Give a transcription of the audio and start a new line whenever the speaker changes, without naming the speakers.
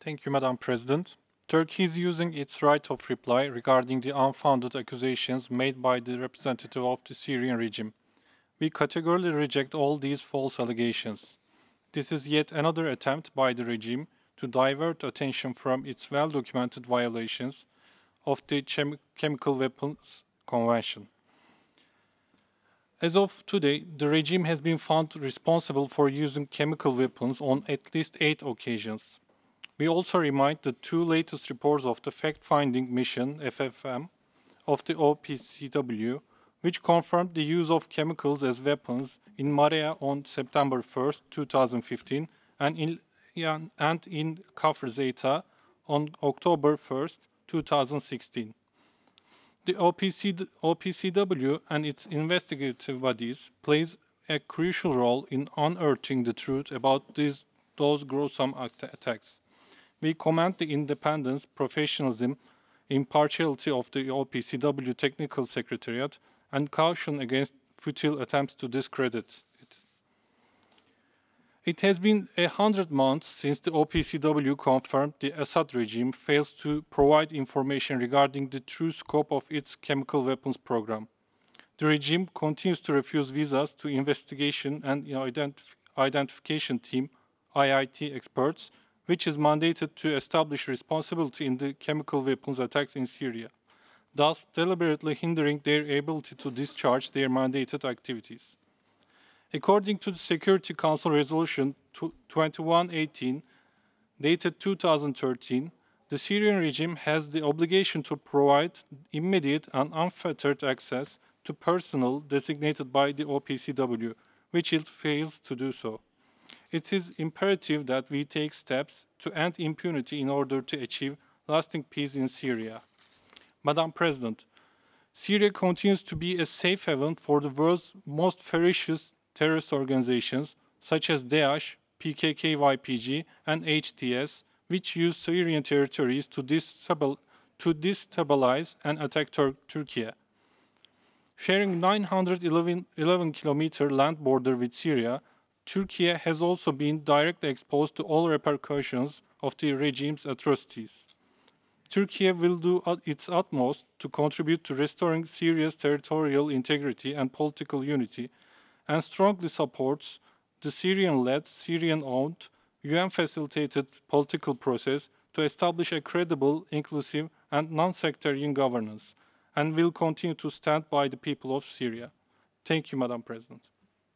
Thank you, Madam President. Turkey is using its right of reply regarding the unfounded accusations made by the representative of the Syrian regime. We categorically reject all these false allegations. This is yet another attempt by the regime to divert attention from its well-documented violations of the Chemical Weapons Convention. As of today, the regime has been found responsible for using chemical weapons on at least 8 occasions. We also remind the two latest reports of the fact-finding mission (FFM) of the OPCW, which confirmed the use of chemicals as weapons in Marea on September 1, 2015, and in Kafr Zeta on October 1, 2016. The OPCW and its investigative bodies plays a crucial role in unearthing the truth about those gruesome attacks. We commend the independence, professionalism, impartiality of the OPCW Technical Secretariat and caution against futile attempts to discredit it. It has been 100 months since the OPCW confirmed the Assad regime fails to provide information regarding the true scope of its chemical weapons program. The regime continues to refuse visas to investigation and identification team (IIT) experts, which is mandated to establish responsibility in the chemical weapons attacks in Syria, thus deliberately hindering their ability to discharge their mandated activities. According to the Security Council Resolution 2118, dated 2013, the Syrian regime has the obligation to provide immediate and unfettered access to personnel designated by the OPCW, which it fails to do so. It is imperative that we take steps to end impunity in order to achieve lasting peace in Syria. Madam President, Syria continues to be a safe haven for the world's most ferocious terrorist organizations such as Daesh, PKK-YPG, and HTS, which use Syrian territories to destabilize and attack Turkey. Sharing 911-kilometer land border with Syria, Turkey has also been directly exposed to all repercussions of the regime's atrocities. Turkey will do its utmost to contribute to restoring Syria's territorial integrity and political unity, and strongly supports the Syrian-led, Syrian-owned, UN-facilitated political process to establish a credible, inclusive, and non-sectarian governance, and will continue to stand by the people of Syria. Thank you, Madam President.